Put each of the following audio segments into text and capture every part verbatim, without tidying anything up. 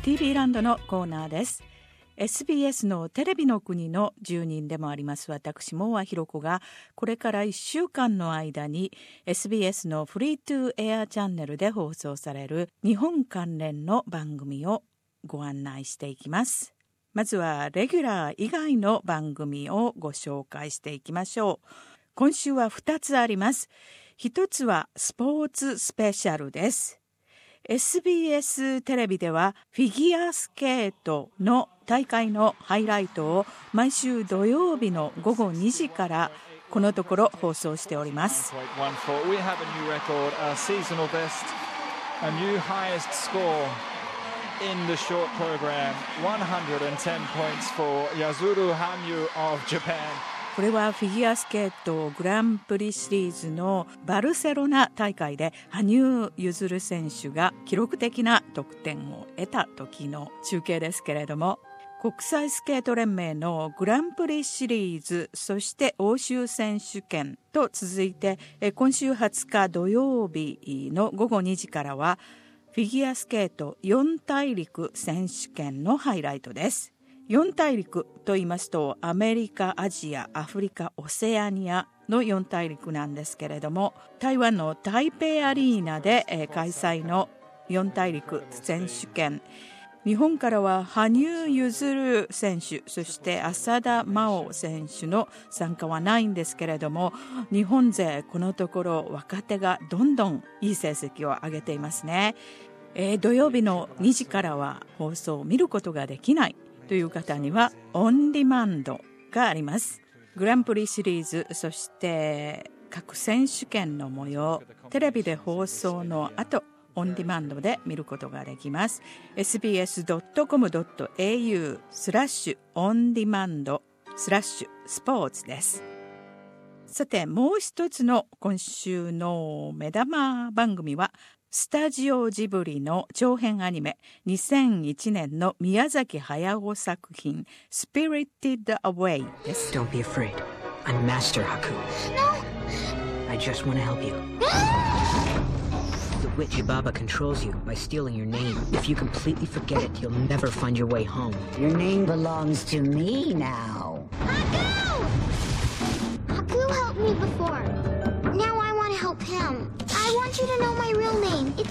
ティービー ランドのコーナーです。 エスビーエス のテレビの国の住人でもあります私も和ひろ子がこれからいっしゅうかんの間に エスビーエス のフリートゥーエアチャンネルで放送される日本関連の番組をご案内していきます。まずはレギュラー以外の番組をご紹介していきましょう。今週はふたつあります。ひとつはスポーツスペシャルです。エスビーエス テレビではフィギュアスケートの大会のハイライトを毎週土曜日の午後にじからこのところ放送しております。 We have a new record, a seasonal best, a new highest score in the short program, one hundred ten points for Yuzuru Hanyu of Japan。 これはフィギュアスケートグランプリシリーズのバルセロナ大会で羽生結弦選手が記録的な得点を得た時の中継ですけれども、国際スケート連盟のグランプリシリーズ、そして欧州選手権と続いて今週はつか土曜日の午後にじからはフィギュアスケートよん大陸選手権のハイライトです。よん大陸と言いますとアメリカ、アジア、アフリカ、オセアニアのよん大陸なんですけれども、台湾の台北アリーナで、えー、開催のよん大陸選手権、日本からは羽生結弦選手、そして浅田真央選手の参加はないんですけれども、日本勢このところ若手がどんどんいい成績を上げていますね。えー、土曜日のにじからは放送を見ることができないという方にはオンディマンドがあります。グランプリシリーズ、そして各選手権の模様、テレビで放送の後オンディマンドで見ることができます。 エスビーエスドットコムドットエーユー スラッシュオンディマンドスラッシュスポーツです。さて、もう一つの今週の目玉番組はスタジオジブリの長編アニメにせんいちねんの宮崎駿作品 Spirited Away です。 Don't be afraid. I'm Master Haku. No! I just want to help you. The witch Baba controls you by stealing your name. If you completely forget it, you'll never find your way home. Your name belongs to me now. Haku! Haku helped me before. Now I want to help him. I want you to know my real name. It's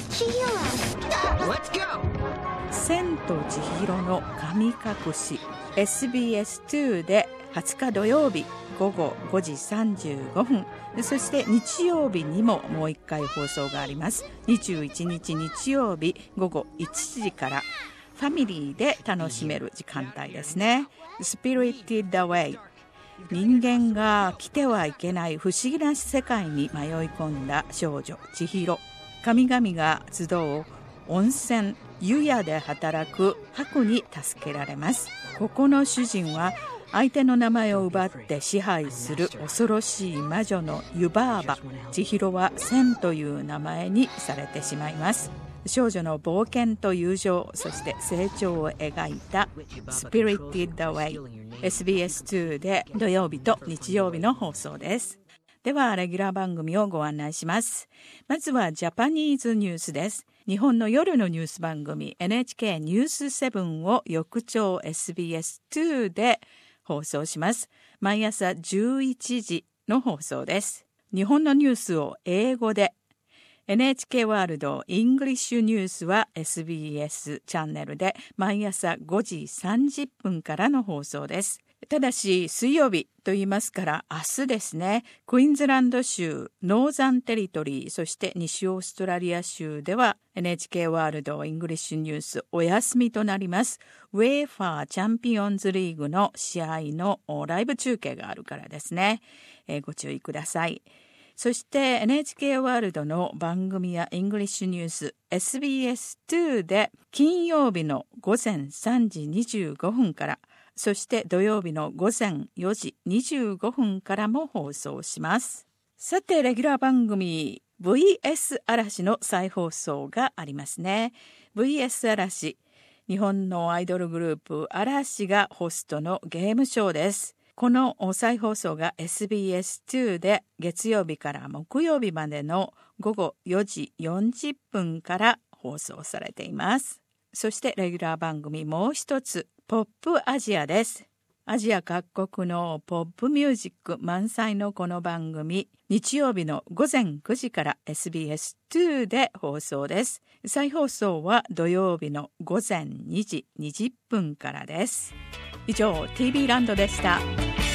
Chihiro. Let's go! 千と千尋の神隠し エスビーエスにではつか土曜日午後ごじさんじゅうごふん、そして日曜日にももう一回放送があります。にじゅういちにち日曜日午後いちじからファミリーで楽しめる時間帯ですね。 Spirited Away、人間が来てはいけない不思議な世界に迷い込んだ少女千尋、神々が集う温泉湯屋で働く白に助けられます。ここの主人は相手の名前を奪って支配する恐ろしい魔女の湯婆婆。千尋は千という名前にされてしまいます。少女の冒険と友情、そして成長を描いた Spirited Away、 エスビーエスに で土曜日と日曜日の放送です。ではレギュラー番組をご案内します。まずはジャパニーズニュースです。日本の夜のニュース番組 エヌエイチケー ニュースセブンを翌朝 エスビーエスに で放送します。毎朝じゅういちじの放送です。日本のニュースを英語で エヌエイチケー ワールドイングリッシュニュースは エスビーエス チャンネルで毎朝ごじさんじゅっぷんからの放送です。ただし水曜日と言いますから明日ですね、クイーンズランド州、ノーザンテリトリー、そして西オーストラリア州では エヌエイチケー ワールドイングリッシュニュースお休みとなります。ウェーファーチャンピオンズリーグの試合のライブ中継があるからですね、えー、ご注意ください。そして エヌエイチケー ワールドの番組やイングリッシュニュース エスビーエスに で金曜日のごぜんさんじにじゅうごふんから、そして土曜日のごぜんよじにじゅうごふんからも放送します。さてレギュラー番組 ブイエス 嵐の再放送がありますね。 ブイエス 嵐、日本のアイドルグループ嵐がホストのゲームショーです。この再放送が エスビーエスに で月曜日から木曜日までの午後よじよんじゅっぷんから放送されています。 そしてレギュラー番組もう一つ、ポップアジアです。アジア各国のポップミュージック満載のこの番組、日曜日のごぜんくじから エスビーエスに で放送です。再放送は土曜日のごぜんにじにじゅっぷんからです。以上 ティービー ランドでした。